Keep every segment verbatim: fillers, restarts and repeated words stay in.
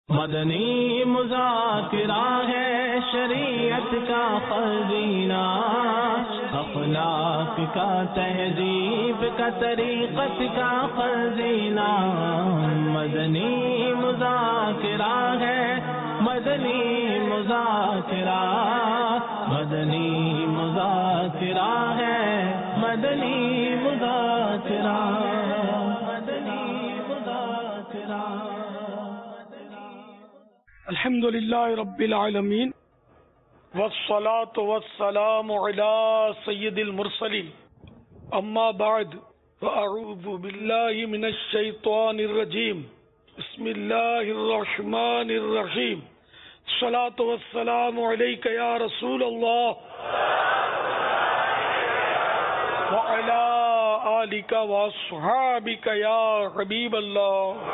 مدنی مذاکرہ ہے شریعت کا خزینہ، اخلاق کا تہذیب کا طریقت کا خزینہ، مدنی مذاکرہ ہے، مدنی مذاکرہ، مدنی مذاکرہ ہے، مدنی مذاکرہ، مدنی مذاکرہ۔ الحمد للہ رب العالمین والصلاة والسلام علی سید المرسلین، اما بعد فاعوذ باللہ من الشیطان الرجیم، بسم اللہ الرحمن الرحیم، الصلاة والسلام علیک یا رسول اللہ وعلی آلک واصحابک یا حبیب اللہ،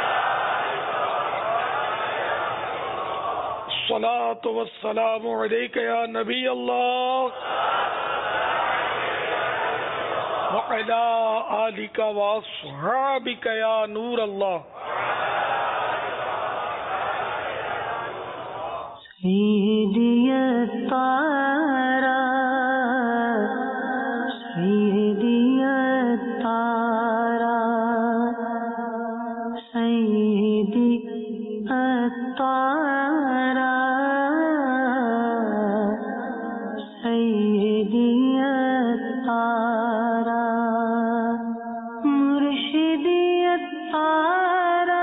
الصلاة والسلام علیک یا نبی اللہ وعلی آلک واصحابک یا نور اللہ۔ سیدی الطارا سیدی الطارا سیدی الطارا سیدی الطارا مرشدی الطارا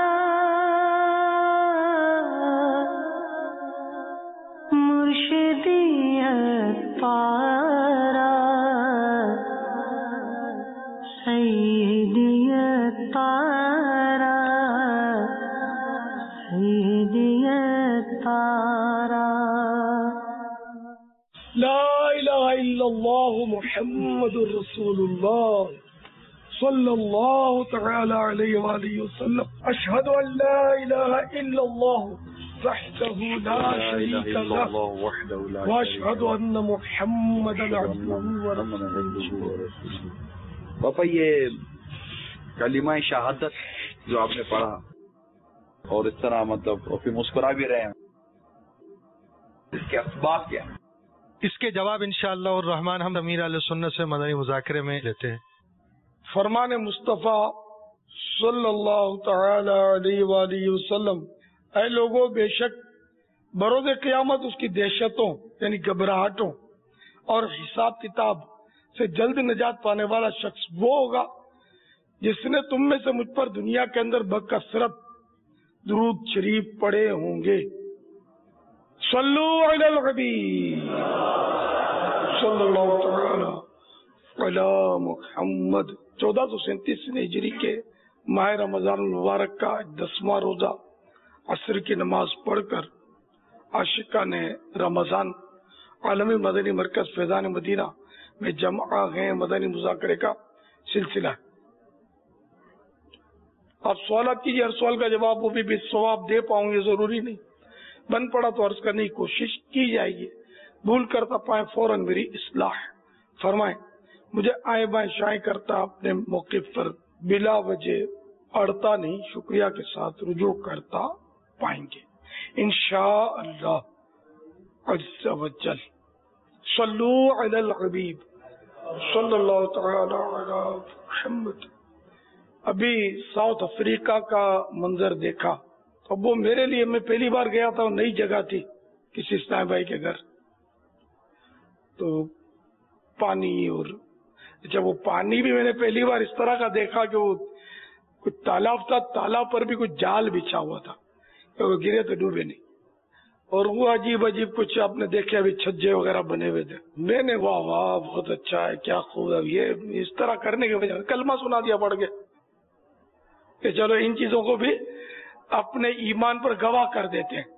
مرشدی الطارا سیدی الطارا سیدی الطارا۔ لا الہ الا اللہ محمد رسول اللہ صلی اللہ تعالی علیہ وآلہ وسلم۔ اشہد ان لا الہ الا اللہ وحدہ لا شریک لہ واشہد ان محمدا عبدہ ورسولہ۔ پاپا یہ کلمہ شہادت جو آپ نے پڑھا اور اس طرح مطلب اور پھر مسکرا بھی رہے ہیں، اس کے اسباب کیا ہیں؟ اس کے جواب انشاءاللہ الرحمن ہم امیر علیہ سنت سے مدنی مذاکرے میں لیتے ہیں۔ فرمان مصطفیٰ صلی اللہ تعالی علیہ وآلہ وسلم، اے لوگوں، بے شک بروز قیامت اس کی دہشتوں یعنی گھبراہٹوں اور حساب کتاب سے جلد نجات پانے والا شخص وہ ہوگا جس نے تم میں سے مجھ پر دنیا کے اندر بکثرت درود شریف پڑھے ہوں گے۔ صلو علی الحبیب صلی اللہ تعالی علی محمد۔ چودہ سو سینتیس ہجری کے ماہ رمضان المبارک کا دسواں روزہ عصر کی نماز پڑھ کر عاشقان رمضان عالمی مدنی مرکز فیضان مدینہ میں جمع ہیں۔ مدنی مذاکرے کا سلسلہ ہے۔ آپ سوالات کیجیے، ہر سوال کا جواب وہ بھی بے ثواب دے پاؤں گے ضروری نہیں، بن پڑا تو عرض کرنے کی کوشش کی جائے گی، بھول کرتا پائیں فوراً میری اصلاح فرمائیں۔ مجھے آئیں بائیں شائیں کرتا اپنے موقف پر بلا وجہ اڑتا نہیں، شکریہ کے ساتھ رجوع کرتا پائیں گے انشاءاللہ عز و جل۔ صلو علی الحبیب صلی اللہ تعالی علی محمد۔ ابھی ساؤتھ افریقہ کا منظر دیکھا، اب وہ میرے لیے، میں پہلی بار گیا تھا، نئی جگہ تھی کسی اسلام بھائی کے گھر، تو پانی، اور جب وہ پانی بھی میں نے پہلی بار اس طرح کا دیکھا کہ وہ کچھ تالاب تھا، تالاب پر بھی کچھ جال بچھا ہوا تھا کہ وہ گرے تو ڈوبے نہیں، اور وہ عجیب عجیب کچھ آپ نے دیکھے ابھی چھجے وغیرہ بنے ہوئے تھے۔ میں نے واہ واہ بہت اچھا ہے، کیا خوب ہے، یہ اس طرح کرنے کی وجہ کلمہ سنا دیا پڑھ کے کہ چلو ان چیزوں کو بھی اپنے ایمان پر گواہ کر دیتے ہیں۔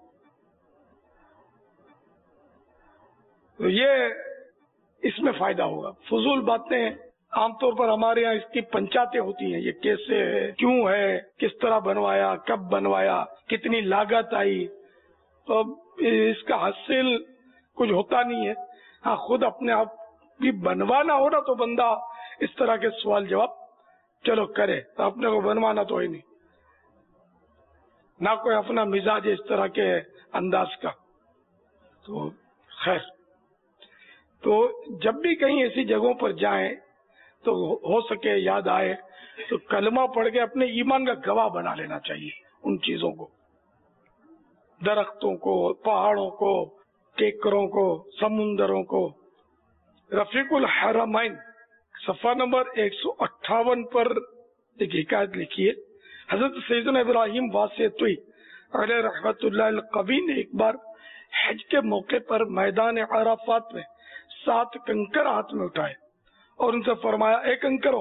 تو یہ اس میں فائدہ ہوگا۔ فضول باتیں عام طور پر ہمارے یہاں اس کی پنچاتیں ہوتی ہیں، یہ کیسے ہے، کیوں ہے، کس طرح بنوایا، کب بنوایا، کتنی لاگت آئی، تو اس کا حاصل کچھ ہوتا نہیں ہے۔ ہاں خود اپنے آپ بھی بنوانا ہو نا تو بندہ اس طرح کے سوال جواب چلو کرے، تو اپنے کو بنوانا تو ہی نہیں۔ نہ کوئی اپنا مزاج اس طرح کے انداز کا. تو خیر، تو جب بھی کہیں ایسی جگہوں پر جائیں تو ہو سکے یاد آئے تو کلمہ پڑھ کے اپنے ایمان کا گواہ بنا لینا چاہیے. ان چیزوں کو، درختوں کو، پہاڑوں کو، کیکروں کو، سمندروں کو. رفیق الحرمین صفحہ نمبر ایک سو اٹھاون پر ایک حکایت لکھی ہے. حضرت سیدنا ابراہیم واسطوی علیہ رحمت اللہ القوی نے ایک بار حج کے موقع پر میدان عرفات میں سات کنکر ہاتھ میں اٹھائے اور ان سے فرمایا، اے کنکرو،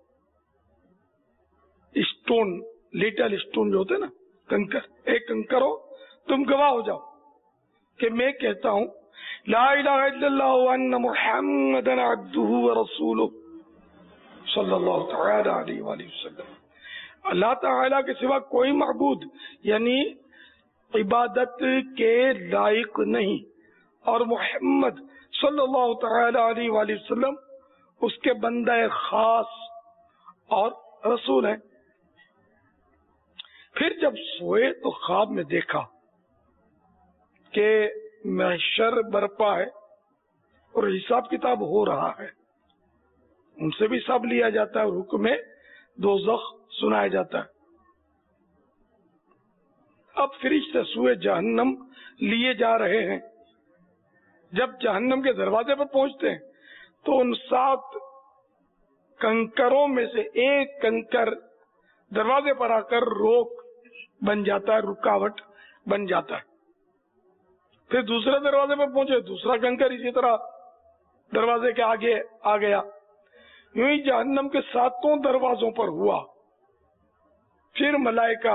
اسٹون، لٹل اسٹون جو ہوتے نا کنکر، اے کنکرو تم گواہ ہو جاؤ کہ میں کہتا ہوں لا الہ الا اللہ وان محمد عبدہ ورسولہ صلی اللہ تعالی علیہ وآلہ وسلم. اللہ تعالیٰ کے سوا کوئی معبود یعنی عبادت کے لائق نہیں، اور محمد صلی اللہ تعالی علیہ وآلہ وسلم اس کے بندہ خاص اور رسول ہیں. پھر جب سوئے تو خواب میں دیکھا کہ محشر برپا ہے اور حساب کتاب ہو رہا ہے، ان سے بھی حساب لیا جاتا ہے اور حکم دوزخ سنایا جاتا ہے. اب فرشتے سوئے جہنم لیے جا رہے ہیں. جب جہنم کے دروازے پر پہنچتے ہیں تو ان سات کنکروں میں سے ایک کنکر دروازے پر آ کر روک بن جاتا ہے، رکاوٹ بن جاتا ہے. پھر دوسرے دروازے پر پہنچے، دوسرا کنکر اسی طرح دروازے کے آگے آ گیا. یوں ہی جہنم کے ساتوں دروازوں پر ہوا. پھر ملائکہ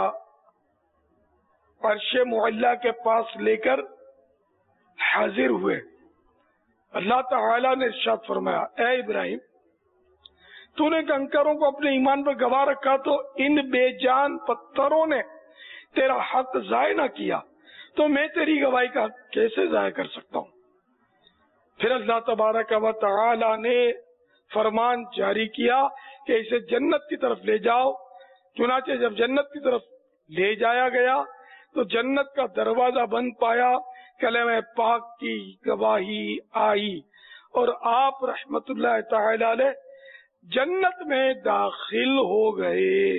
عرش معلیٰ کے پاس لے کر حاضر ہوئے. اللہ تعالیٰ نے ارشاد فرمایا، اے ابراہیم، تو نے کنکروں کو اپنے ایمان پر گواہ رکھا تو ان بے جان پتھروں نے تیرا حق ضائع نہ کیا، تو میں تیری گواہی کا کیسے ضائع کر سکتا ہوں. پھر اللہ تبارک و تعالی نے فرمان جاری کیا کہ اسے جنت کی طرف لے جاؤ. چنانچہ جب جنت کی طرف لے جایا گیا تو جنت کا دروازہ بند پایا، کلمہ پاک کی گواہی آئی اور آپ رحمت اللہ تعالی علیہ جنت میں داخل ہو گئے.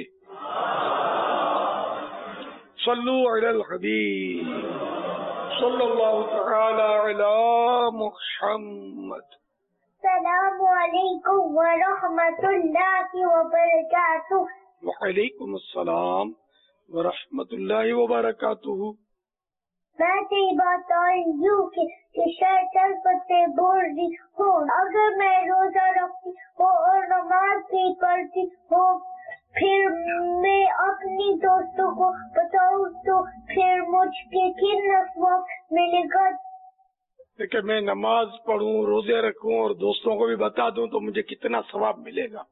صلو علی الحبیب صلی اللہ تعالی علی محمد. السلام علیکم ورحمۃ اللہ وبرکاتہ. وعلیکم السلام ورحمۃ اللہ وبرکاتہ. میں تیری بات ہوں کہ شاید چل پتے بول رہی ہوں، اگر میں روزہ رکھتی ہوں اور نماز بھی پڑھتی ہوں پھر میں اپنی دوستوں کو بتاؤں تو پھر مجھ کے کتنا ثواب ملے گا؟ کہ میں نماز پڑھوں، روزے رکھوں اور دوستوں کو بھی بتا دوں تو مجھے کتنا ثواب ملے گا؟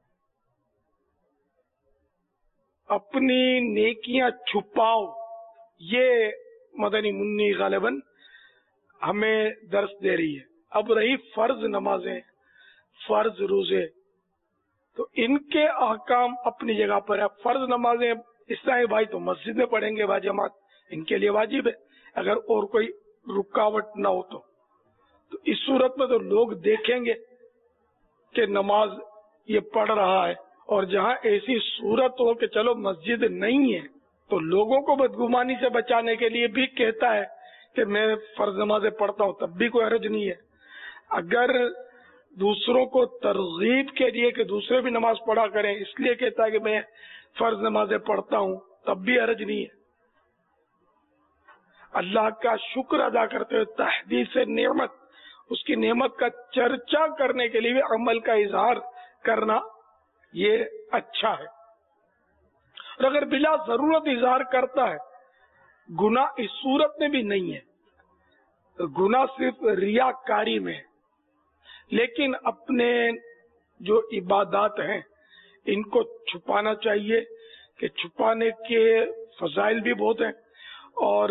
اپنی نیکیاں چھپاؤ، یہ مدنی منی غالباً ہمیں درس دے رہی ہے. اب رہی فرض نمازیں، فرض روزے، تو ان کے احکام اپنی جگہ پر ہے. فرض نمازیں اسلامی بھائی تو مسجد میں پڑھیں گے باجماعت، ان کے لیے واجب ہے اگر اور کوئی رکاوٹ نہ ہو تو. تو اس صورت میں تو لوگ دیکھیں گے کہ نماز یہ پڑھ رہا ہے، اور جہاں ایسی صورت ہو کہ چلو مسجد نہیں ہے تو لوگوں کو بدگمانی سے بچانے کے لیے بھی کہتا ہے کہ میں فرض نمازیں پڑھتا ہوں، تب بھی کوئی حرج نہیں ہے. اگر دوسروں کو ترغیب کے لیے کہ دوسرے بھی نماز پڑھا کریں اس لیے کہتا ہے کہ میں فرض نمازیں پڑھتا ہوں، تب بھی حرج نہیں ہے. اللہ کا شکر ادا کرتے ہوئے تحدیث نعمت، اس کی نعمت کا چرچا کرنے کے لیے بھی عمل کا اظہار کرنا یہ اچھا ہے. اور اگر بلا ضرورت اظہار کرتا ہے، گناہ اس صورت میں بھی نہیں ہے، گناہ صرف ریاکاری میں ہے. لیکن اپنے جو عبادات ہیں ان کو چھپانا چاہیے کہ چھپانے کے فضائل بھی بہت ہیں اور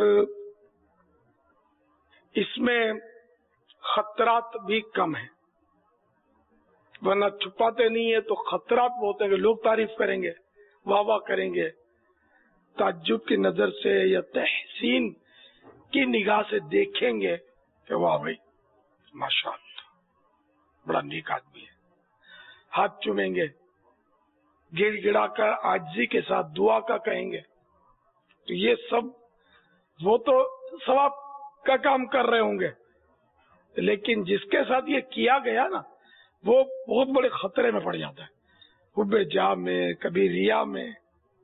اس میں خطرات بھی کم ہیں. ورنہ چھپاتے نہیں ہے تو خطرات بہت ہیں کہ لوگ تعریف کریں گے، واہ واہ کریں گے، ताज्जुब की नजर से या तहसीन की निगाह से देखेंगे कि वाह भाई माशाअल्लाह बड़ा नेक आदमी है, हाथ चूमेंगे, गिड़गिड़ा कर आजिज़ी के साथ दुआ का कहेंगे, तो ये सब वो तो सवाब का काम कर रहे होंगे, लेकिन जिसके साथ ये किया गया ना वो बहुत बड़े खतरे में पड़ जाता है। हुब्बे जा में, कभी रिया में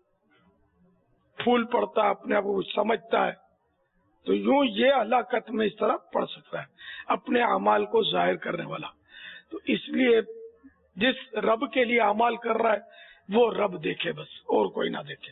फूल पड़ता है, अपने आप को समझता है, तो यूं ये हलाकत में इस तरह पड़ सकता है, अपने अमाल को जाहिर करने वाला। तो इसलिए जिस रब के लिए अमाल कर रहा है वो रब देखे बस, और कोई ना देखे।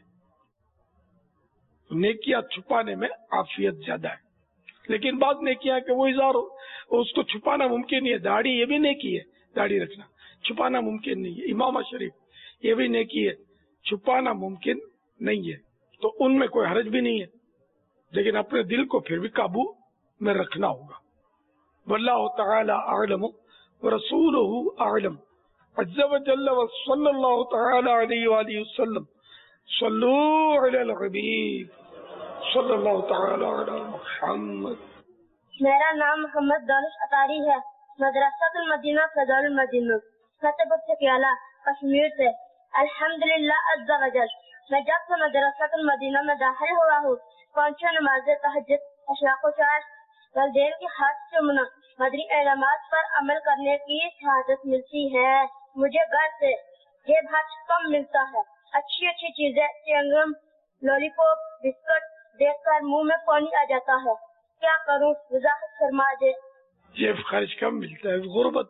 नेकियां छुपाने में आफियत ज्यादा है, लेकिन बात नेकियां कि वो इज़ार हो उसको छुपाना मुमकिन नहीं है। दाढ़ी ये भी नेकी है, दाढ़ी रखना छुपाना मुमकिन नहीं है। इमाम शरीफ ये भी नेकी है, छुपाना मुमकिन नहीं है, तो उनमें कोई हर्ज भी नहीं है, लेकिन अपने दिल को फिर भी काबू में रखना होगा। वल्लाहु तआला अअलम व रसूलुहु अअलम अज़्ज़ व जल्ल व सल्लल्लाहु तआला अलैहि व आलिहि वसल्लम सल्लू अलल हबीब सल्लल्लाहु तआला अला मुहम्मद। मेरा नाम मोहम्मद दानिश अतारी है, मदरसातुल मदीना फज़ाइल मदीना फतेहपुर चकियाला कश्मीर से। अल्हम्दुलिल्लाह अज़्ज़ व जल, मैं जब से मदरसातुल मदीना में दाखिल हुआ हूँ, पांचों नमाज़ें, तहज्जुद, अशराक़ो चार, वालिदैन के हाथ चूमना, मदनी एलामात पर अमल करने की शहादत मिलती है। मुझे घर से ये भात कम मिलता है। अच्छी अच्छी चीजें, च्युइंगम, लॉलीपॉप, बिस्कुट देखकर मुंह में पानी आ जाता है। क्या करूं, वजाहत फरमा दे। ये खर्च कम मिलता है, गुर्बत।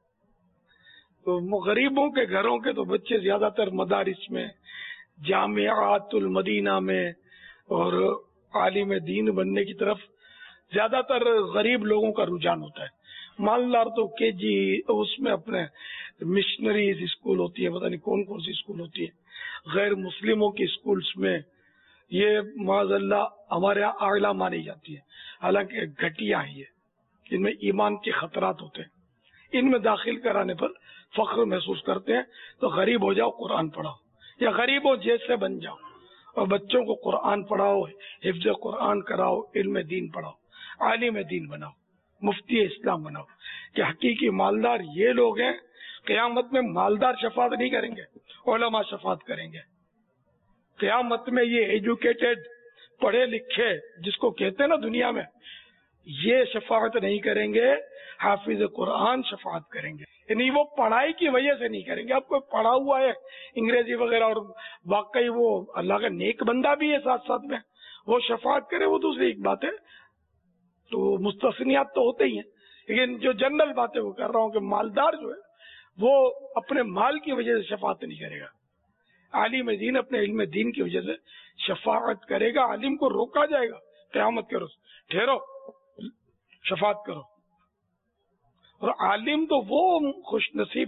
तो गरीबों के घरों के तो बच्चे ज्यादातर मदारिस में, जामियातुल मदीना में और आलिम दीन बनने की तरफ ज्यादातर गरीब लोगों का रुझान होता है। मालदार तो के जी उसमें अपने मिशनरीज स्कूल होती है, पता नहीं कौन कौन सी स्कूल होती है। गैर मुस्लिमों की स्कूल्स में ये माज़अल्लाह हमारे यहाँ आगला मानी जाती है, हालांकि घटिया है ये, इनमें ईमान के खतरात होते हैं। इनमें दाखिल कराने पर फख्र महसूस करते हैं, तो गरीब हो जाओ, कुरान पढ़ाओ, या गरीबों जैसे बन जाओ और बच्चों को कुरान पढ़ाओ, हिफ्ज कुरान कराओ, इल्म दीन पढ़ाओ, आलिम दीन बनाओ, मुफ्ती इस्लाम बनाओ। कि हकीकी मालदार ये लोग हैं, क़यामत में मालदार शफात नहीं करेंगे, उलमा शफात करेंगे। क़यामत में ये एजुकेटेड, पढ़े लिखे जिसको कहते हैं ना दुनिया में, ये शफात नहीं करेंगे, हाफिज कुरान शफात करेंगे। यानी वो पढ़ाई की वजह से नहीं करेंगे। आपको पढ़ा हुआ है अंग्रेजी वगैरह और वाकई वो अल्लाह का नेक बंदा भी है साथ साथ में, वो शफात करे वो दूसरी एक बात है। तो मुस्तस्नियात तो होते ही हैं, लेकिन जो जनरल बातें वो कर रहा हूँ कि मालदार जो है वो अपने माल की वजह से शफात नहीं करेगा। आलिम दीन अपने इल्म दीन की वजह से शफात करेगा। आलिम को रोका जाएगा क़यामत के रोज, ठहरो शफात करो। और आलिम तो वो खुश नसीब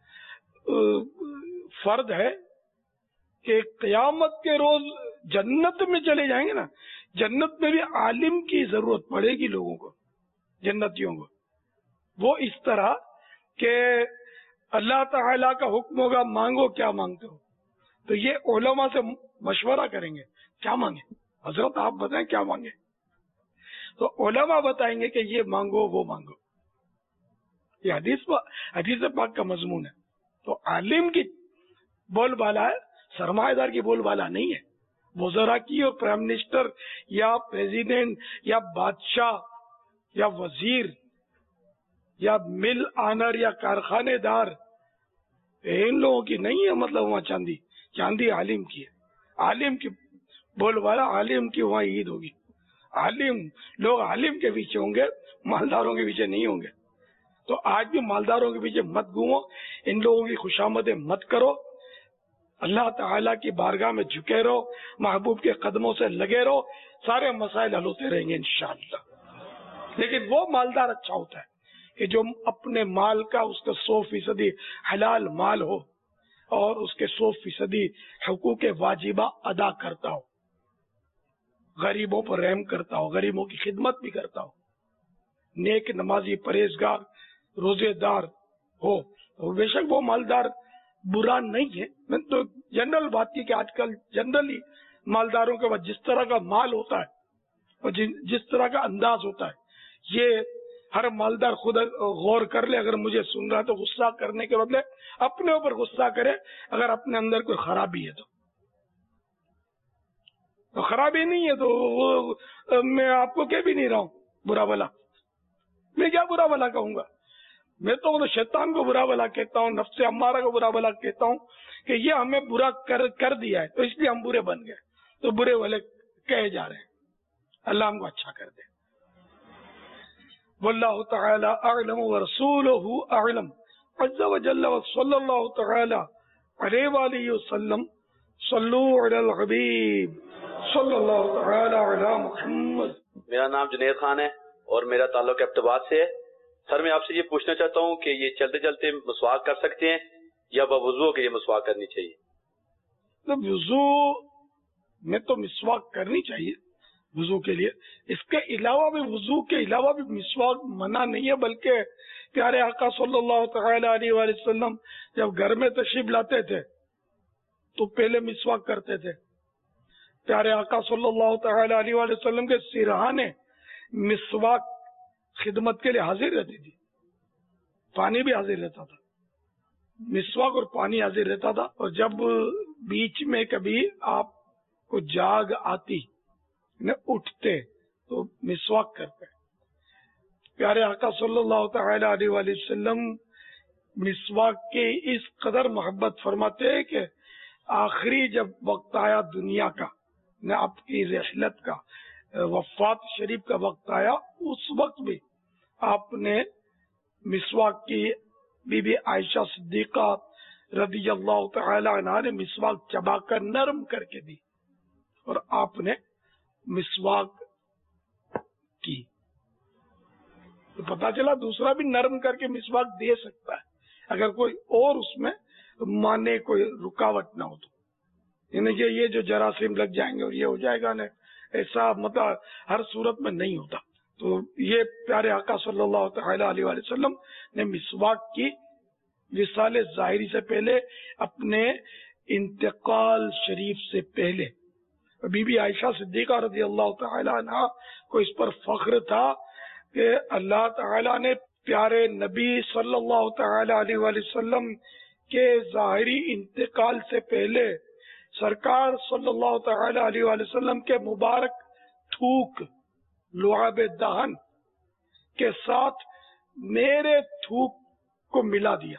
फर्द है कि क़यामत के रोज जन्नत में चले जाएंगे ना, जन्नत में भी आलिम की जरूरत पड़ेगी लोगों को, जन्नतियों को। वो इस तरह के अल्लाह ताला का हुक्म होगा, मांगो क्या मांगते हो, तो ये उलमा से मशवरा करेंगे क्या मांगे, हजरत आप बताएं क्या मांगे, तो उलमा बताएंगे कि ये मांगो वो मांगो। ये हदीस हदीस पाक का मजमून है। तो आलिम की बोलबाला है, सरमाएदार की बोलबाला नहीं है। वज़रा की और प्राइम मिनिस्टर या प्रेसिडेंट या बादशाह या वजीर या मिल आनर या कारखानेदार, इन लोगों की नहीं है। मतलब वहाँ चांदी चांदी आलिम की है। आलिम की बोलबाला, आलिम की वहाँ ईद होगी। आलिम लोग आलिम के पीछे होंगे, मालदारों के पीछे नहीं होंगे। तो आज भी मालदारों के पीछे मत घूमो, इन लोगों की खुशामदें मत करो, अल्लाह ताला की बारगाह में झुके रहो, महबूब के कदमों से लगे रहो, सारे मसाइल हल होते रहेंगे इंशाअल्लाह। लेकिन वो मालदार अच्छा होता है कि जो अपने माल का उसका सौ फीसदी हलाल माल हो और उसके सौ फीसदी हुकूक वाजिबा अदा करता हो, गरीबों पर रहम करता हो, गरीबों की खिदमत भी करता हो, नेक नमाजी परहेजगार रोजेदार हो, तो बेशक वो मालदार बुरा नहीं है। मैं तो जनरल बात की कि आजकल जनरली مالداروں کے پاس جس طرح کا مال ہوتا ہے اور جس طرح کا انداز ہوتا ہے، یہ ہر مالدار خود غور کر لے. اگر مجھے سن رہا ہے تو غصہ کرنے کے بدلے اپنے اوپر غصہ کرے. اگر اپنے اندر کوئی خرابی ہے تو تو خرابی نہیں ہے تو وہ میں آپ کو کہہ بھی نہیں رہا ہوں برا بلا. میں کیا برا بلا کہوں گا؟ میں تو شیطان کو برا بلا کہتا ہوں، نفس امارہ کو برا بلا کہتا ہوں کہ یہ ہمیں برا کر کر دیا ہے تو اس لیے ہم برے بن گئے، تو برے والے کہے جا رہے ہیں. اللہ ہم کو اچھا کر دے. واللہ تعالی اعلم ورسولہ اعلم عز وجل وصلی اللہ تعالی علیہ وآلہ وسلم. صلو علی الحبیب صلی اللہ تعالی علی محمد. میرا نام جنید خان ہے اور میرا تعلق ابتباد سے ہے. سر میں آپ سے یہ پوچھنا چاہتا ہوں کہ یہ چلتے چلتے مسواک کر سکتے ہیں یا بوضو کے لیے مسواک کرنی چاہیے؟ تو وضو میں تو مسواک کرنی چاہیے وضو کے لیے. اس کے علاوہ بھی وضو کے علاوہ بھی مسواک منع نہیں ہے، بلکہ پیارے آقا صلی اللہ تعالی علیہ وآلہ وسلم جب گھر میں تشریف لاتے تھے تو پہلے مسواک کرتے تھے. پیارے آقا صلی اللہ تعالی علیہ وآلہ وسلم کے سرہانے مسواک خدمت کے لیے حاضر رہتی تھی. پانی بھی حاضر رہتا تھا، مسواک اور پانی حاضر رہتا تھا. اور جب بیچ میں کبھی آپ کو جاگ آتی نہ اٹھتے تو مسواک کرتے. پیارے آقا صلی اللہ تعالی علیہ وآلہ وسلم مسواک کے اس قدر محبت فرماتے کہ آخری جب وقت آیا دنیا کا، نہ آپ کی رحلت کا، وفات شریف کا وقت آیا، اس وقت بھی آپ نے مسواک کی بی بی عائشہ صدیقہ رضی اللہ تعالی عنہا نے مسواک چبا کر نرم کر کے دی اور آپ نے مسواک کی. تو پتا چلا دوسرا بھی نرم کر کے مسواک دے سکتا ہے اگر کوئی اور اس میں مانے، کوئی رکاوٹ نہ ہو تو. یعنی کہ یہ جو جراثیم لگ جائیں گے اور یہ ہو جائے گا نا، ایسا مطلب ہر صورت میں نہیں ہوتا. تو یہ پیارے آقا صلی اللہ تعالی علیہ وآلہ وسلم نے مسواک کی وصال ظاہری سے پہلے، اپنے انتقال شریف سے پہلے. بی بی عائشہ صدیقہ رضی اللہ تعالی عنہ کو اس پر فخر تھا کہ اللہ تعالی نے پیارے نبی صلی اللہ تعالی علیہ وآلہ وسلم کے ظاہری انتقال سے پہلے سرکار صلی اللہ تعالی علیہ وآلہ وسلم کے مبارک تھوک لعاب دہن کے ساتھ میرے تھوک کو ملا دیا.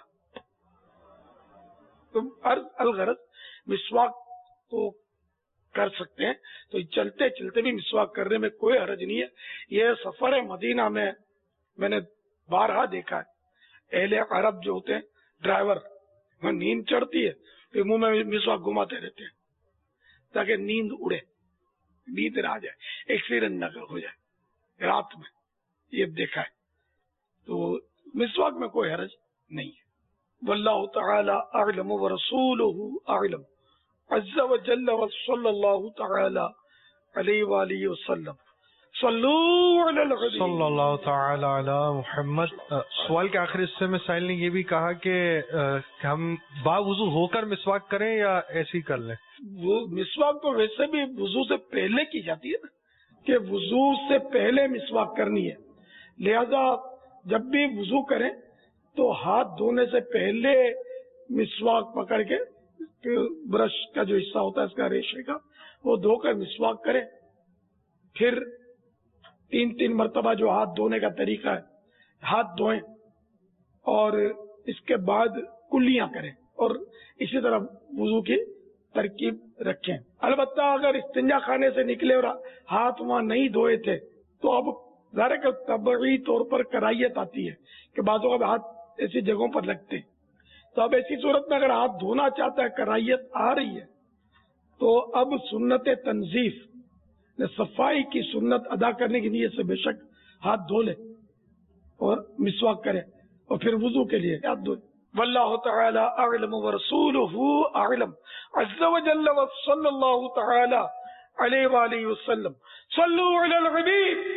تو الغرض مسواک تو کر سکتے ہیں، تو چلتے چلتے بھی مسواک کرنے میں کوئی حرج نہیں ہے. یہ سفر مدینہ میں میں نے بارہا دیکھا ہے، اہل عرب جو ہوتے ہیں ڈرائیور، وہ نیند چڑھتی ہے پھر منہ میں مسواک گھماتے رہتے ہیں تاکہ نیند اڑے، نیند آ جائے، ایکسیڈنٹ نہ ہو جائے رات میں. یہ دیکھا ہے. تو مسواک میں کوئی حرج نہیں ہے. واللہ تعالی اعلم ورسولہ اعلم عز وجل وصلی اللہ تعالی علیہ وآلہ وسلم. صلو علی الحبیب صلی اللہ تعالی علی محمد. سوال کے آخری حصے میں سائل نے یہ بھی کہا کہ ہم با وضو ہو کر مسواک کریں یا ایسی کر لیں؟ وہ مسواک تو ویسے بھی وضو سے پہلے کی جاتی ہے نا، کہ وضو سے پہلے مسواک کرنی ہے. لہذا جب بھی وضو کریں تو ہاتھ دھونے سے پہلے مسواک پکڑ کے برش کا جو حصہ ہوتا ہے اس کا ریشے کا وہ دھو کر مسواک کریں. پھر تین تین مرتبہ جو ہاتھ دھونے کا طریقہ ہے ہاتھ دھوئیں اور اس کے بعد کلیاں کریں اور اسی طرح وضو کی ترکیب رکھیں. البتہ اگر استنجا خانے سے نکلے اور ہاتھ وہاں نہیں دھوئے تھے تو اب ظاہر کہ طبعی طور پر کراہیت آتی ہے کہ بعضوں کا ہاتھ ایسی جگہوں پر لگتے ہیں. تو اب ایسی صورت میں اگر ہاتھ دھونا چاہتا ہے، کراہیت آ رہی ہے، تو اب سنت تنظیف صفائی کی سنت ادا کرنے کی نیت سے بے شک ہاتھ دھو لے اور مسواک کرے اور پھر وضو کے لیے ہاتھ دھوئے. واللہ تعالی اعلم ورسولہ اعلم عز وجل وصلی اللہ تعالی علیہ وآلہ وسلم. صلو علی الحبیب.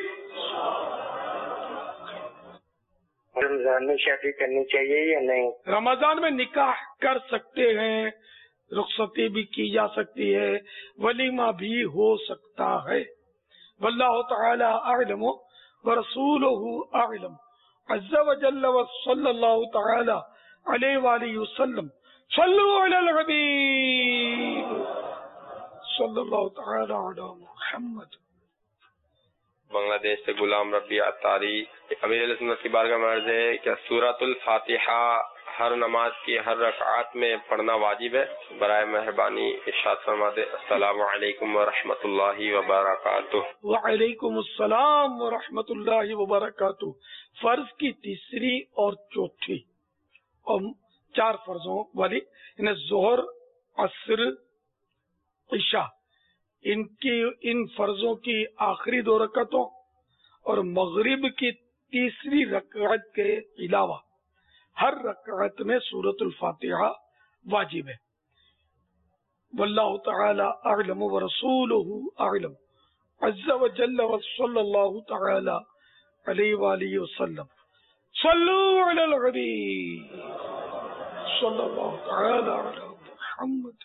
رمضان میں شادی کرنی چاہیے یا نہیں؟ رمضان میں نکاح کر سکتے ہیں رخصتی بھی کی جا سکتی ہے، ولیمہ بھی ہو سکتا ہے۔ واللہ تعالی اعلم ورسولہ اعلم عز وجل وصلی اللہ تعالی علیہ وآلہ وسلم صلو علی الحبیب صلی اللہ تعالی علی محمد۔ بنگلہ دیش سے غلام ربیع عطاری۔ امیر علیہ سنت کی بارگاہ میں عرض ہے کہ سورۃ الفاتحہ ہر نماز کی ہر رکعت میں پڑھنا واجب ہے؟ برائے مہربانی ارشاد فرما دے۔ السلام علیکم ورحمۃ اللہ وبرکاتہ۔ وعلیکم السلام ورحمۃ اللہ وبرکاتہ۔ فرض کی تیسری اور چوتھی اور چار فرضوں والی انہیں ظہر، عصر، عشاء، ان کی ان فرضوں کی آخری دو رکعتوں اور مغرب کی تیسری رکعت کے علاوہ ہر رکعت میں سورۃ الفاتحہ واجب ہے۔ واللہ تعالی اعلم ورسولہ اعلم عز وجل وصلی اللہ تعالی علیہ وآلہ وسلم صلو علی الحبیب صلی اللہ تعالی علی محمد۔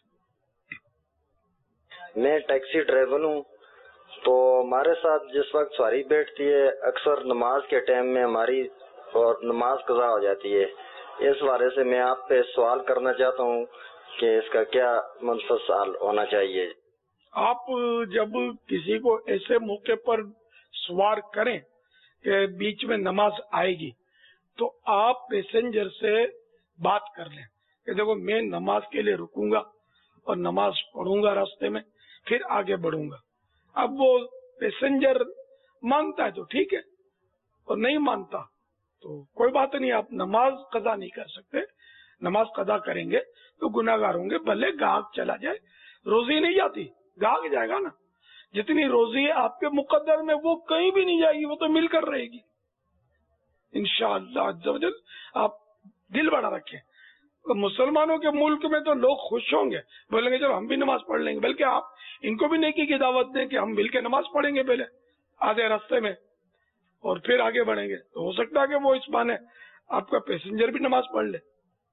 میں ٹیکسی ڈرائیور ہوں، تو ہمارے ساتھ جس وقت سواری بیٹھتی ہے اکثر نماز کے ٹائم میں ہماری اور نماز قضا ہو جاتی ہے۔ اس بارے سے میں آپ پہ سوال کرنا چاہتا ہوں کہ اس کا کیا منفذ حل ہونا چاہیے۔ آپ جب کسی کو ایسے موقع پر سوار کریں کہ بیچ میں نماز آئے گی تو آپ پیسنجر سے بات کر لیں کہ دیکھو میں نماز کے لیے رکوں گا اور نماز پڑھوں گا راستے میں، پھر آگے بڑھوں گا۔ اب وہ پیسنجر مانتا ہے تو ٹھیک ہے، اور نہیں مانتا تو کوئی بات نہیں، آپ نماز قضا نہیں کر سکتے۔ نماز قضا کریں گے تو گناہگار ہوں گے، بھلے گاہک چلا جائے، روزی نہیں جاتی، گاہک جائے گا نا۔ جتنی روزی ہے آپ کے مقدر میں وہ کہیں بھی نہیں جائے گی، وہ تو مل کر رہے گی انشاءاللہ عز و جل۔ آپ دل بڑا رکھیں، مسلمانوں کے ملک میں تو لوگ خوش ہوں گے، بولیں گے چلو ہم بھی نماز پڑھ لیں گے، بلکہ آپ ان کو بھی نیکی کی دعوت دیں کہ ہم مل کے نماز پڑھیں گے پہلے آدھے راستے میں اور پھر آگے بڑھیں گے، تو ہو سکتا ہے کہ وہ اس بہانے آپ کا پیسنجر بھی نماز پڑھ لے۔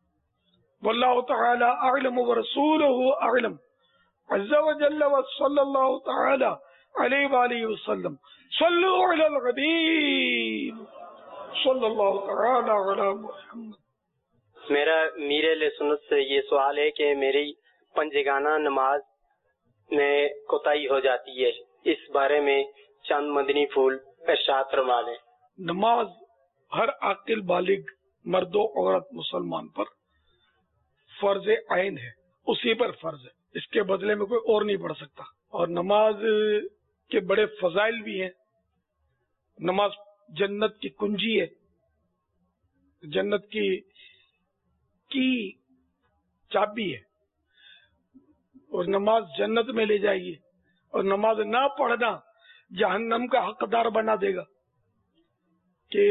واللہ تعالی اعلم ورسولہ اعلم عز وجل وصلی اللہ تعالی علیہ وآلہ وسلم صلو علی الحبیب صلی اللہ تعالی علی محمد۔ میرا میر علیہ سنت سے یہ سوال ہے کہ میری پنجگانہ نماز میں کوتاہی ہو جاتی ہے، اس بارے میں چند مدنی پھول ارشاد فرما دیں۔ نماز ہر عاقل بالغ مرد و عورت مسلمان پر فرض عین ہے، اسی پر فرض ہے، اس کے بدلے میں کوئی اور نہیں پڑھ سکتا۔ اور نماز کے بڑے فضائل بھی ہیں۔ نماز جنت کی کنجی ہے، جنت کی کی چابی ہے، اور نماز جنت میں لے جائے گی، اور نماز نہ پڑھنا جہنم کا حقدار بنا دے گا۔ کہ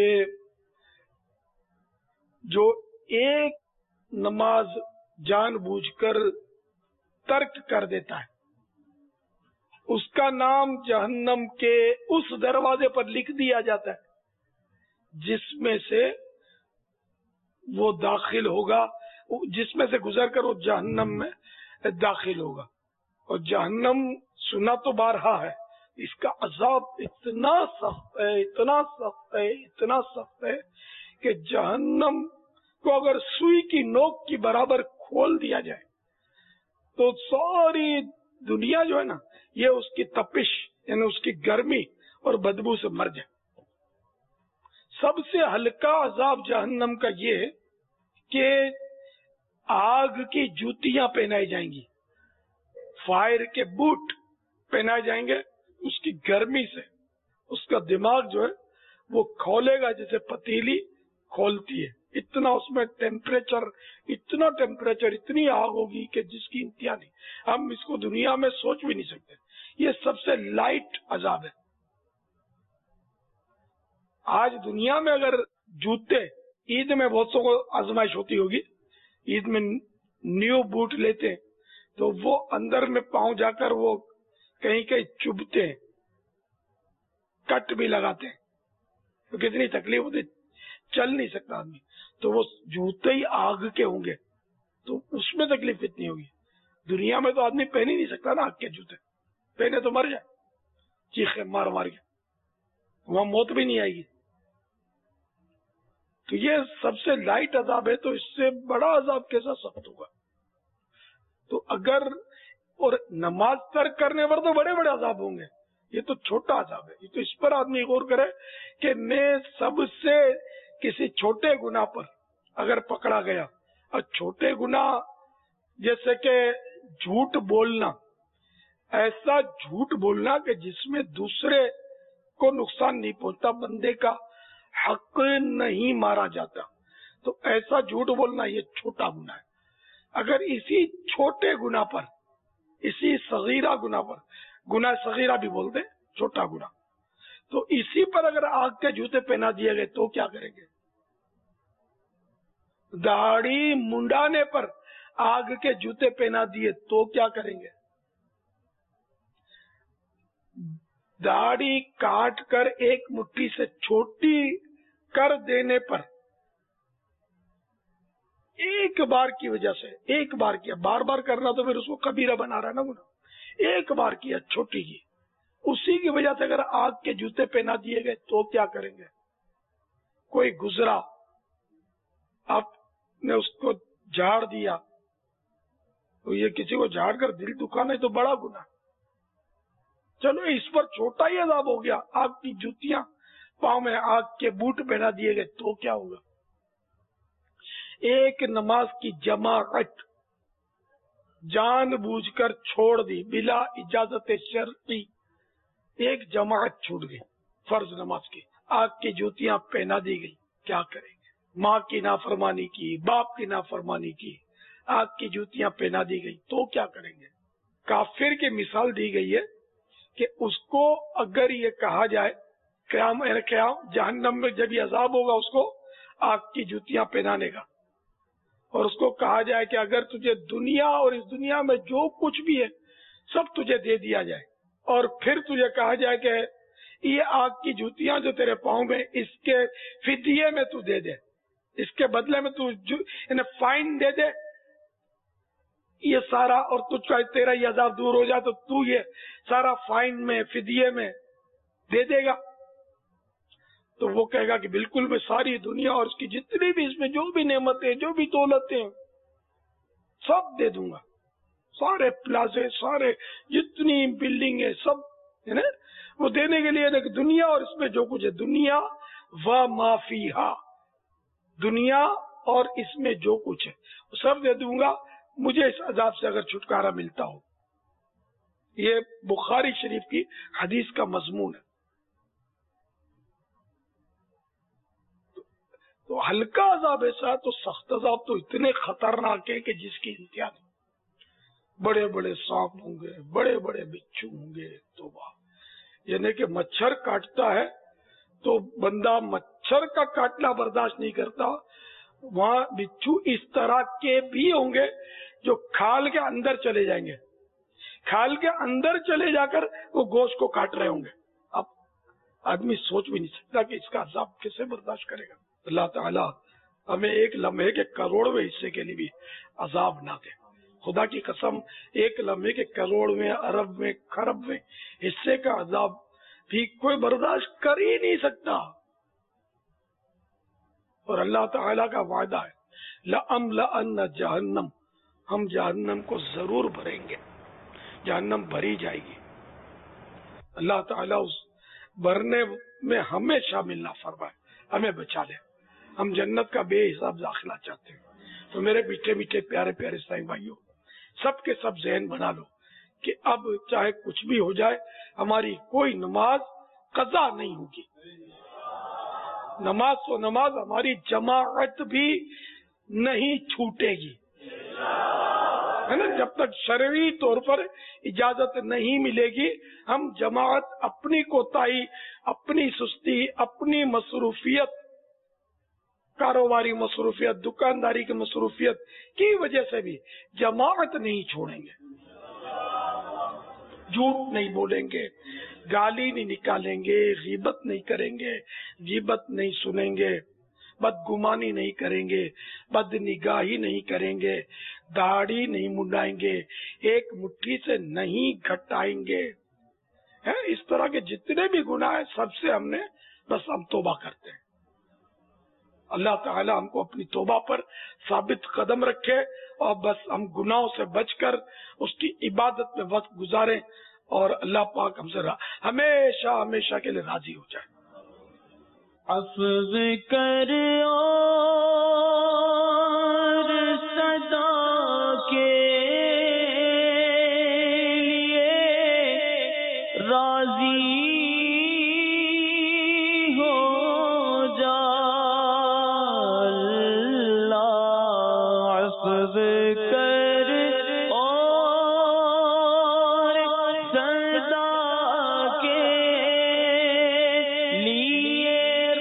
جو ایک نماز جان بوجھ کر ترک کر دیتا ہے اس کا نام جہنم کے اس دروازے پر لکھ دیا جاتا ہے جس میں سے وہ داخل ہوگا، جس میں سے گزر کر وہ جہنم میں داخل ہوگا۔ اور جہنم سنا تو بارہا ہے، اس کا عذاب اتنا سخت ہے، اتنا سخت ہے، اتنا سخت ہے کہ جہنم کو اگر سوئی کی نوک کی برابر کھول دیا جائے تو ساری دنیا جو ہے نا یہ اس کی تپش یعنی اس کی گرمی اور بدبو سے مر جائے۔ سب سے ہلکا عذاب جہنم کا یہ ہے کہ آگ کی جوتیاں پہنائی جائیں گی، فائر کے بوٹ پہنائے جائیں گے، اس کی گرمی سے اس کا دماغ جو ہے وہ کھولے گا جیسے پتیلی کھولتی ہے، اتنا اس میں ٹیمپریچر اتنا ٹیمپریچر اتنی آگ ہوگی کہ جس کی انتہا نہیں، ہم اس کو دنیا میں سوچ بھی نہیں سکتے۔ یہ سب سے لائٹ عذاب ہے۔ آج دنیا میں اگر جوتے، عید میں بہت سو کو آزمائش ہوتی ہوگی، عید میں نیو بوٹ لیتے ہیں تو وہ اندر میں پاؤں جا کر وہ کہیں کہیں چبھتے ہیں، کٹ بھی لگاتے ہیں تو کتنی تکلیف ہوتی، چل نہیں سکتا آدمی، تو وہ جوتے ہی آگ کے ہوں گے تو اس میں تکلیف کتنی ہوگی۔ دنیا میں تو آدمی پہن ہی نہیں سکتا نا آگ کے جوتے، پہنے تو مر جائے چیخے مار مار کے، وہاں موت بھی نہیں آئے گی. تو یہ سب سے لائٹ عذاب ہے، تو اس سے بڑا عذاب کیسا سخت ہوگا؟ تو اگر اور نماز ترک کرنے پر تو بڑے بڑے عذاب ہوں گے، یہ تو چھوٹا عذاب ہے. یہ تو اس پر آدمی غور کرے کہ میں سب سے کسی چھوٹے گناہ پر اگر پکڑا گیا، اور چھوٹے گناہ جیسے کہ جھوٹ بولنا، ایسا جھوٹ بولنا کہ جس میں دوسرے کو نقصان نہیں پہنچتا، بندے کا حق نہیں مارا جاتا، تو ایسا جھوٹ بولنا یہ چھوٹا گناہ ہے. اگر اسی چھوٹے گناہ پر، اسی صغیرہ گناہ پر، گناہ صغیرہ بھی بولتے چھوٹا گناہ، تو اسی پر اگر آگ کے جوتے پہنا دیے گئے تو کیا کریں گے؟ داڑھی منڈانے پر آگ کے جوتے پہنا دیے تو کیا کریں گے؟ داڑھی کاٹ کر ایک مٹھی سے چھوٹی کر دینے پر، ایک بار کی وجہ سے، ایک بار کیا، بار بار کرنا تو پھر اس کو کبیرہ بنا رہا ہے نا گناہ، ایک بار کیا چھوٹی کی، اسی کی وجہ سے اگر آگ کے جوتے پہنا دیے گئے تو کیا کریں گے؟ کوئی گزرا، آپ نے اس کو جھاڑ دیا، تو یہ کسی کو جھاڑ کر دل دکھانا تو بڑا گناہ. چلو اس پر چھوٹا ہی عذاب ہو گیا، آگ کی جوتیاں پاؤں میں، آگ کے بوٹ پہنا دیے گئے تو کیا ہوگا؟ ایک نماز کی جماعت جان بوجھ کر چھوڑ دی بلا اجازت شرعی، ایک جماعت چھوٹ گئی فرض نماز کی، آگ کی جوتیاں پہنا دی گئی، کیا کریں گے؟ ماں کی نافرمانی کی، باپ کی نافرمانی کی، آگ کی جوتیاں پہنا دی گئی تو کیا کریں گے؟ کافر کی مثال دی گئی ہے کہ اس کو اگر یہ کہا جائے قیام قیام جہنم میں جب یہ عذاب ہوگا اس کو آگ کی جوتیاں پہنانے کا، اور اس کو کہا جائے کہ اگر تجھے دنیا اور اس دنیا میں جو کچھ بھی ہے سب تجھے دے دیا جائے، اور پھر تجھے کہا جائے کہ یہ آگ کی جوتیاں جو تیرے پاؤں میں، اس کے فدیے میں تو دے دے، اس کے بدلے میں تو انہیں فائن دے دے یہ سارا، اور تجھ کا تیرا یہ عذاب دور ہو جائے تو تو یہ سارا فائن میں فدیے میں دے دے گا. تو وہ کہے گا کہ بالکل میں ساری دنیا اور اس کی جتنی بھی، اس میں جو بھی نعمتیں، جو بھی دولتیں، سب دے دوں گا، سارے پلازے، سارے جتنی بلڈنگ ہے سب ہے نا، وہ دینے کے لیے دنیا اور اس میں جو کچھ ہے، دنیا و ما فیہا، دنیا اور اس میں جو کچھ ہے سب دے دوں گا، مجھے اس عذاب سے اگر چھٹکارا ملتا ہو. یہ بخاری شریف کی حدیث کا مضمون ہے. تو ہلکا عذاب ایسا، تو سخت عذاب تو اتنے خطرناک ہے کہ جس کی انتہا نہیں. بڑے بڑے سانپ ہوں گے، بڑے بڑے بچھو ہوں گے، تو یعنی کہ مچھر کاٹتا ہے تو بندہ مچھر کا کاٹنا برداشت نہیں کرتا، وہاں بچھو اس طرح کے بھی ہوں گے جو کھال کے اندر چلے جائیں گے، کھال کے اندر چلے جا کر وہ گوشت کو کاٹ رہے ہوں گے. اب آدمی سوچ بھی نہیں سکتا کہ اس کا عذاب کیسے برداشت کرے گا. اللہ تعالیٰ ہمیں ایک لمحے کے کروڑویں حصے کے لیے بھی عذاب نہ دے. خدا کی قسم، ایک لمحے کے کروڑویں، ارب میں، خرب میں حصے کا عذاب بھی کوئی برداشت کر ہی نہیں سکتا. اور اللہ تعالیٰ کا وعدہ ہے لَأَمْلَأَنَّ جہنم، ہم جہنم کو ضرور بھریں گے، جہنم بھری جائے گی. اللہ تعالیٰ اس بھرنے میں ہمیں شامل نہ فرمائے، ہمیں بچا لے. ہم جنت کا بے حساب داخلہ چاہتے ہیں. تو میرے میٹھے میٹھے پیارے پیارے سائیں بھائیوں، سب کے سب ذہن بنا لو کہ اب چاہے کچھ بھی ہو جائے ہماری کوئی نماز قضا نہیں ہوگی. نماز تو نماز، ہماری جماعت بھی نہیں چھوٹے گی، ہے نا. جب تک شرعی طور پر اجازت نہیں ملے گی، ہم جماعت اپنی کوتاہی، اپنی سستی، اپنی مصروفیت، کاروباری مصروفیت، دکانداری کی مصروفیت کی وجہ سے بھی جماعت نہیں چھوڑیں گے. جھوٹ نہیں بولیں گے، گالی نہیں نکالیں گے، غیبت نہیں کریں گے، غیبت نہیں سنیں گے، بدگمانی نہیں کریں گے, بد نگاہی نہیں کریں گے, داڑھی نہیں منڈائیں گے, ایک مٹھی سے نہیں گھٹائیں گے. اس طرح کے جتنے بھی گناہ ہیں سب سے ہم نے بس ہم توبہ کرتے ہیں. اللہ تعالی ہم کو اپنی توبہ پر ثابت قدم رکھے اور بس ہم گناہوں سے بچ کر اس کی عبادت میں وقت گزاریں اور اللہ پاک ہم سے ہمیشہ ہمیشہ کے لیے راضی ہو جائے. افض کر اور صدا کے لیے راضی ہو جا اللہ. افض کر اور صدا کے لیے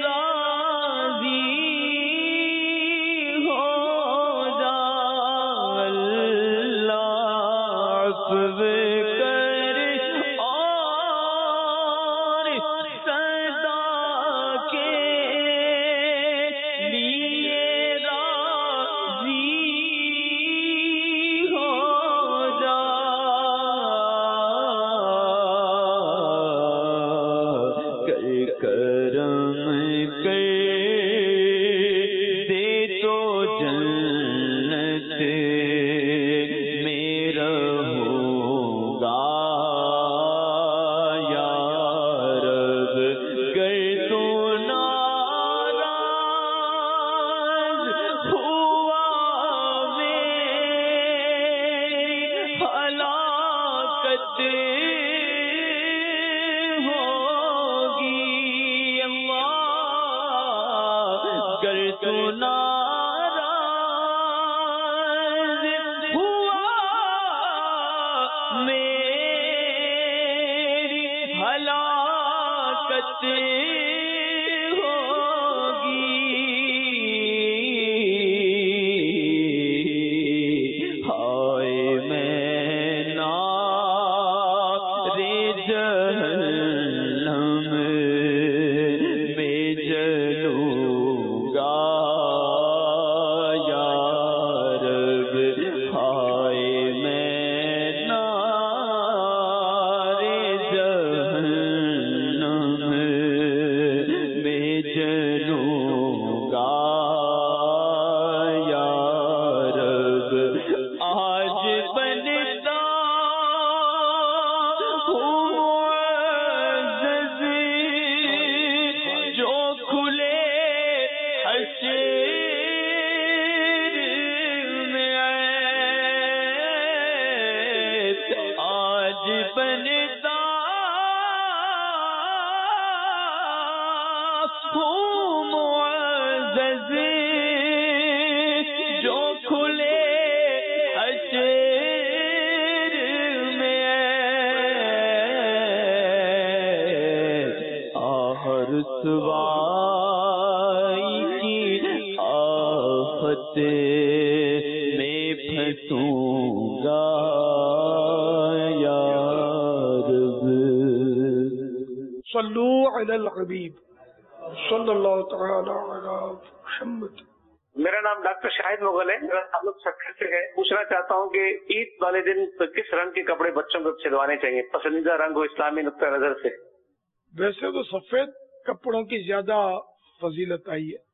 صلو علی الحبیب صلی اللہ تعالی علی محمد. میرا نام ڈاکٹر شاہد مغل ہے. میرا تعلق سکھر سے ہے. پوچھنا چاہتا ہوں کہ عید والے دن کس رنگ کے کپڑے بچوں کو سلوانے چاہیے؟ پسندیدہ رنگ ہو اسلامی نقطہ نظر سے. ویسے تو سفید کپڑوں کی زیادہ فضیلت آئی ہے.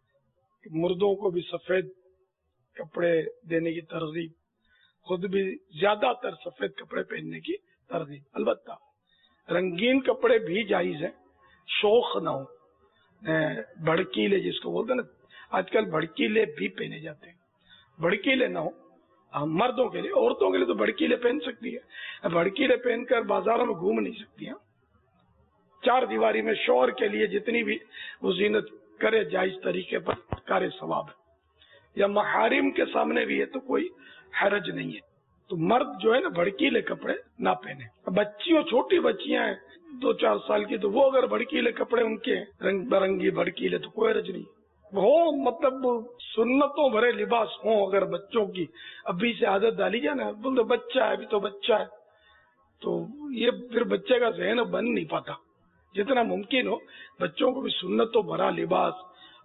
مردوں کو بھی سفید کپڑے دینے کی ترغیب, خود بھی زیادہ تر سفید کپڑے پہننے کی ترغیب. البتہ رنگین کپڑے بھی جائز ہیں, شوق نہ ہو. بھڑکیلے جس کو بولتے ہیں نا, آج کل بھڑکیلے بھی پہنے جاتے ہیں. بھڑکیلے نہ ہو مردوں کے لیے. عورتوں کے لیے تو بھڑکیلے پہن سکتی ہے, بھڑکیلے پہن کر بازاروں میں گھوم نہیں سکتی ہیں. چار دیواری میں شوہر کے لیے جتنی بھی وہ زینت کرے جائز طریقے پر کار ثواب ہے, یا محارم کے سامنے بھی ہے تو کوئی حرج نہیں ہے. تو مرد جو ہے نا بھڑکیلے کپڑے نہ پہنے. بچیوں چھوٹی بچیاں ہیں دو چار سال کی, تو وہ اگر بھڑکیلے کپڑے ان کے رنگ برنگی بھڑکیلے تو کوئی حرج نہیں. وہ مطلب سنتوں بھرے لباس ہوں اگر بچوں کی ابھی سے عادت ڈالی جائے نا, بولتے بچہ ہے ابھی تو بچہ ہے, تو یہ پھر بچے کا ذہن بن نہیں پاتا. جتنا ممکن ہو بچوں کو بھی سنتوں بھرا لباس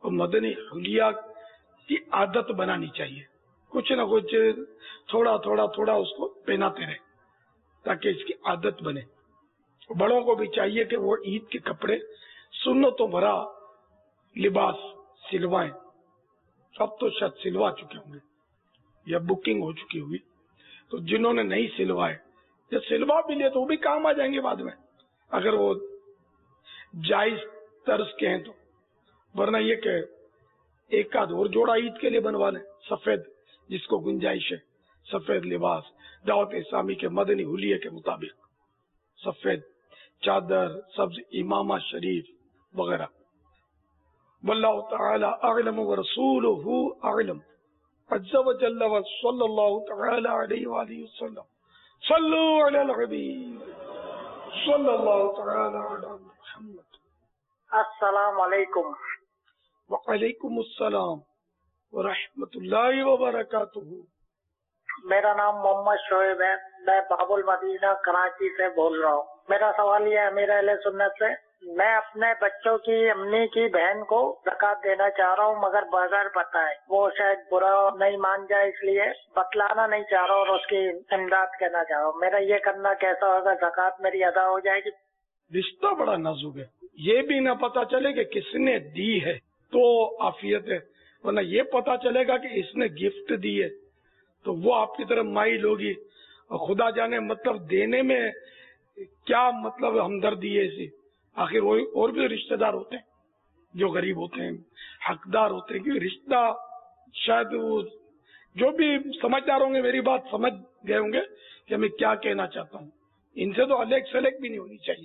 اور مدنی حلیہ کی عادت بنانی چاہیے. کچھ نہ کچھ تھوڑا تھوڑا تھوڑا اس کو پہناتے رہے تاکہ اس کی عادت بنے. بڑوں کو بھی چاہیے کہ وہ عید کے کپڑے سنتوں بھرا لباس سلوائیں. اب تو شاید سلوا چکے ہوں گے یا بکنگ ہو چکی ہوگی. تو جنہوں نے نہیں سلوائے یا سلوا بھی لیے تو وہ بھی کام آ جائیں گے بعد میں اگر وہ جائز طرز کے ہیں تو. ورنہ یہ کہ ایک آدھ اور جوڑا عید کے لیے بنوا لیں سفید, جس کو گنجائش ہے, سفید لباس دعوت اسلامی کے مدنی حلیے کے مطابق, سفید چادر, سبز امامہ شریف وغیرہ. واللہ تعالی اعلم ورسولہ اعلم عز وجل وصلی اللہ تعالی علیہ وآلہ وسلم. صلو علی الحبیب صلی اللہ تعالی علی محمد. السلام علیکم. وعلیکم السلام ورحمۃ اللہ وبرکاتہ. میرا نام محمد شعیب ہے, میں باب المدینہ کراچی سے بول رہا ہوں. میرا سوال یہ ہے امیر اہل سنت سے, میں اپنے بچوں کی امی کی بہن کو زکوٰۃ دینا چاہ رہا ہوں مگر بغیر بتائے, وہ شاید برا نہیں مان جائے اس لیے بتلانا نہیں چاہ رہا اور اس کی امداد کرنا چاہ رہا ہوں. میرا یہ کرنا کیسا ہوگا, زکوٰۃ میری ادا ہو جائے گی؟ رشتہ بڑا نازک ہے, یہ بھی نہ پتا چلے کہ کس نے دی ہے تو عافیت ہے, ورنہ یہ پتا چلے گا کہ اس نے گفٹ دی ہے تو وہ آپ کی طرف مائل ہوگی. اور خدا جانے مطلب دینے میں کیا مطلب ہمدردی ہے اسی. آخر وہ اور بھی رشتہ دار ہوتے ہیں جو غریب ہوتے ہیں, حقدار ہوتے ہیں, کیونکہ رشتہ شاید وہ جو بھی سمجھدار ہوں گے میری بات سمجھ گئے ہوں گے کہ میں کیا کہنا چاہتا ہوں. ان سے تو الگ سلیک بھی نہیں ہونی چاہیے,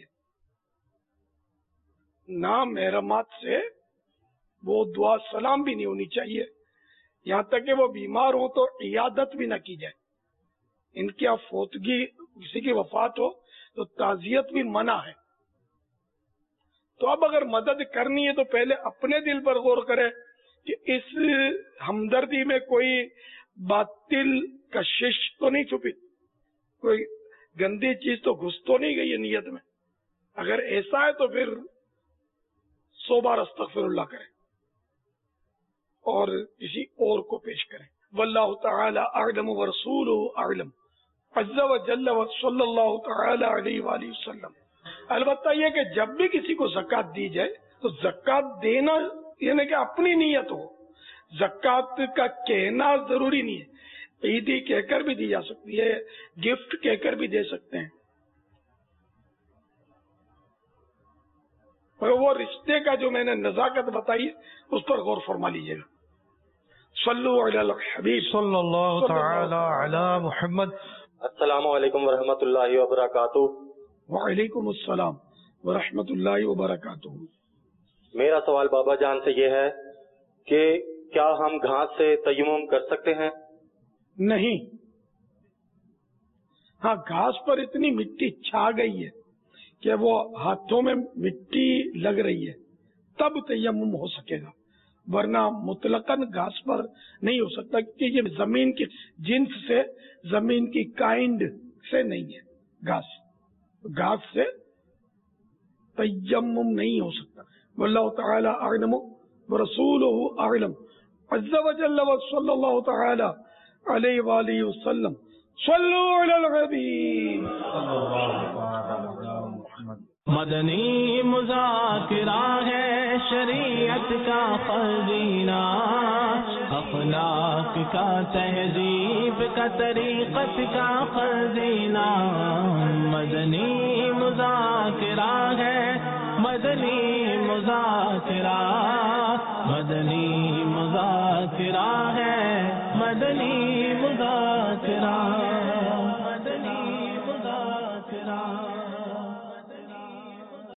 نہ محرمات سے وہ دعا سلام بھی نہیں ہونی چاہیے, یہاں تک کہ وہ بیمار ہو تو عیادت بھی نہ کی جائے. ان کی فوتگی کسی کی وفات ہو تو تعزیت بھی منع ہے. تو اب اگر مدد کرنی ہے تو پہلے اپنے دل پر غور کرے کہ اس ہمدردی میں کوئی باطل کشش تو نہیں چھپی, کوئی گندی چیز تو گھس تو نہیں گئی ہے نیت میں. اگر ایسا ہے تو پھر سو بار استغفر اللہ کرے اور کسی اور کو پیش کریں. واللہ تعالی اعلم ورسولہ اعلم عز وجل وصلی اللہ تعالی علیہ وآلہ وسلم. البتہ یہ کہ جب بھی کسی کو زکوٰۃ دی جائے تو زکوٰۃ دینا یعنی کہ اپنی نیت ہو, زکوٰۃ کا کہنا ضروری نہیں ہے. عیدی کہہ کر بھی دی جا سکتی ہے, گفٹ کہہ کر بھی دے سکتے ہیں, پر وہ رشتے کا جو میں نے نزاکت بتائی اس پر غور فرما لیجیے گا. صلو علی الحبیب صلی اللہ تعالی علی محمد. السلام علیکم ورحمۃ اللہ وبرکاتہ. وعلیکم السلام ورحمۃ اللہ وبرکاتہ. میرا سوال بابا جان سے یہ ہے کہ کیا ہم گھاس سے تیمم کر سکتے ہیں؟ نہیں. ہاں, گھاس پر اتنی مٹی چھا گئی ہے کہ وہ ہاتھوں میں مٹی لگ رہی ہے تب تیمم ہو سکے گا, ورنہ مطلقاً گھاس پر نہیں ہو سکتا کیونکہ یہ زمین کی جنس سے, زمین کی کائنڈ سے نہیں ہے. گھاس گھاس سے تیمم نہیں ہو سکتا. واللہ تعالی اعلم ورسولہ اعلم عز وجل وصلی اللہ تعالی علیہ وآلہ وسلم. صلو علی الحبیب. مدنی مذاکرہ ہے شریعت کا خزینہ, اخلاق کا تہذیب کا طریقت کا خزینہ. مدنی مذاکرہ ہے, مدنی مذاکرہ, مدنی مذاکرہ ہے, مدنی مذاکرہ, مدنی مذاکرہ.